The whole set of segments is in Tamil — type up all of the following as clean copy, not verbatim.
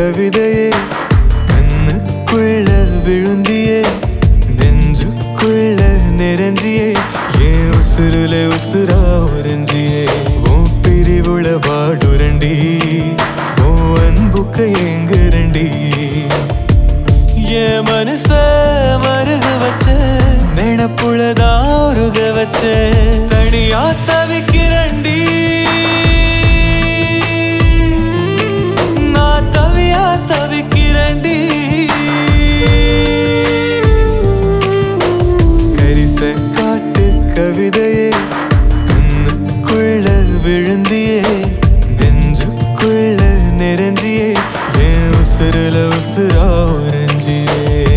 கவிதையே கண்ணுக்குள்ள விழுந்தியே நெஞ்சுக்குள்ள நிறைஞ்சியே ஏன் உசுருல உசுரா உறைஞ்சியே உன் பிரிவுள வாடுரண்டி உன் அன்புக்கு ஏங்குரண்டி என் மனச மருக வச்ச நினப்புள்ளதா உருக வச்ச தனியா தவிக்கிறண்டி நான் தவியா தவிக்கிறண்டி கரிச காட்டு கவிதையே கண்ணுக்குள்ள விழுந்தியே நெஞ்சுக்குள்ள நிறைஞ்சியே ஏன் உசுருல உசுரா உறைஞ்சியே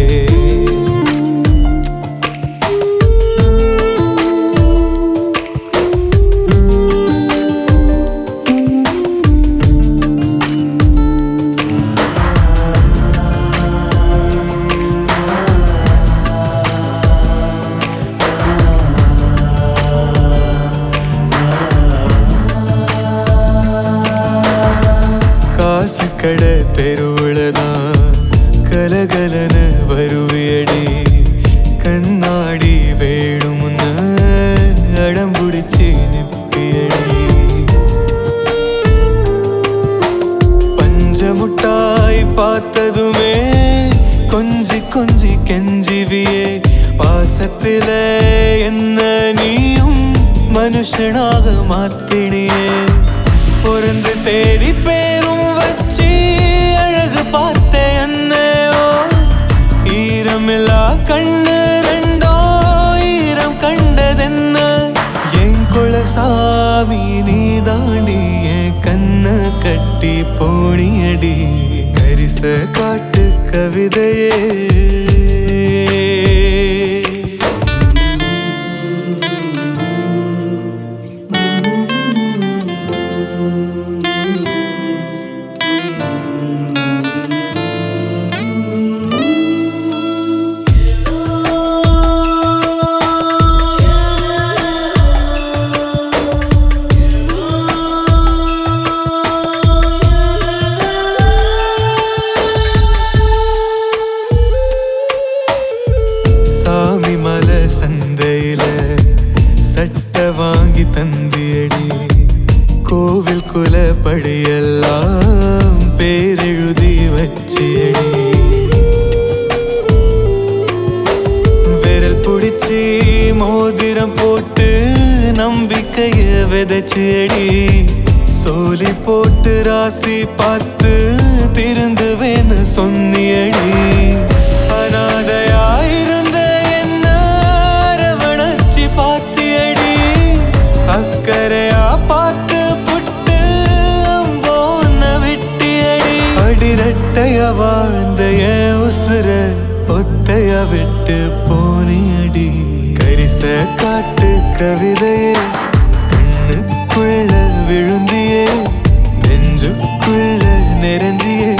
காசு கடை தெருவுலதான் கலகலன வருவியடி கண்ணாடி வேணுமுன்ன அடம்புடிச்சி நிப்பியடி பஞ்சமுட்டாய் பார்த்ததுமே கொஞ்சி கொஞ்சி கெஞ்சிவியே பாசத்தில என்ன நீயும் மனுஷனாக மாத்தினியே பொருந்து தேடி பேரும் வச்சு அழகு பார்த்த என்னோ ஈரமில்லா கண்ணு ரெண்டோ ஈரம் கண்டதென்ன என் குலசாமி நீ தாண்டி என் கண்ண கட்டி போனியடி கரிச காட்டு கவிதையே சாமி மலை சந்தையில சட்டை வாங்கி தந்தியடி கோவில் குலப்படியெல்லாம் பேரெழுதி வச்சியடி விரல் பிடிச்சி மோதிரம் போட்டு நம்பிக்கைய விதைச்சியடி சோலி போட்டு ராசி பார்த்து திருந்துவேன்னு சொன்னியடி அனாதையாயிருந்த என்ன அரவணைச்சி பாத்தியடி அக்கறையா பார்த்து புட்டு அம்போன்ன விட்டியடி அடிரட்டைய வாழ்ந்த என் உசுர ஒத்தைய விட்டு போனியடி கரிச காட்டு கவிதையே கண்ணுக்குள்ள விழுந்தியே நெஞ்சுக்குள்ள நிறைஞ்சியே